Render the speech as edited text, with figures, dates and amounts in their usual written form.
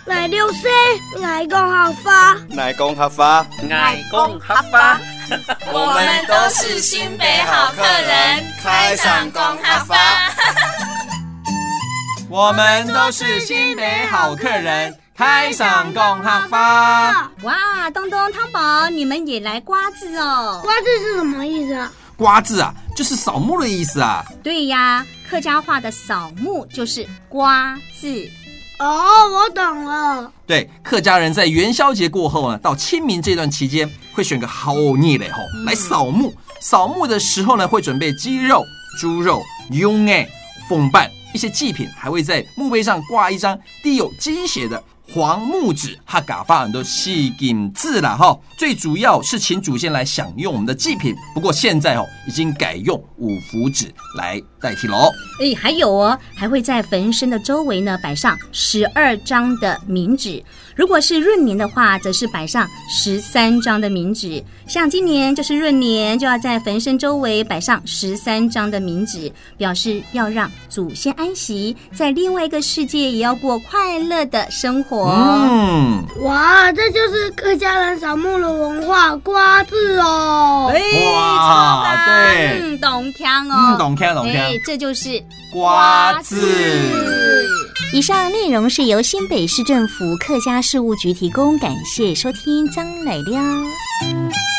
来六岁，爱讲合法， 爱讲合法， 爱讲合法。 我们都是新北好客人，开上讲合法。 我们都是新北好客人，开上讲合法。 哇，东东、汤宝，你们也来刮字哦？ 刮字是什么意思啊？ 刮字啊，就是扫墓的意思啊。 对呀，客家话的扫墓就是刮字。 哦，我懂了。 对，客家人在元宵节过后呢，到清明这段期间，会选个好日嘞来扫墓。扫墓的时候呢，会准备鸡肉、猪肉、羊眼、凤瓣一些祭品，还会在墓碑上挂一张滴有鸡血的黄木纸，哈嘎发很多细金字啦哈。最主要是请祖先来享用我们的祭品，不过现在已经改用五福纸来代替喽。 还有哦，还会在坟身的周围呢摆上12张的冥纸。如果是闰年的话，则是摆上13张的冥纸。像今年就是闰年，就要在坟身周围摆上13张的冥纸，表示要让祖先安息，在另外一个世界也要过快乐的生活。 哇，这就是客家人扫墓的文化，刮字哦。 哇，对， 懂腔哦， 懂腔。 这就是刮字。 以上内容是由新北市政府客家事务局提供，感谢收听，张乃亮。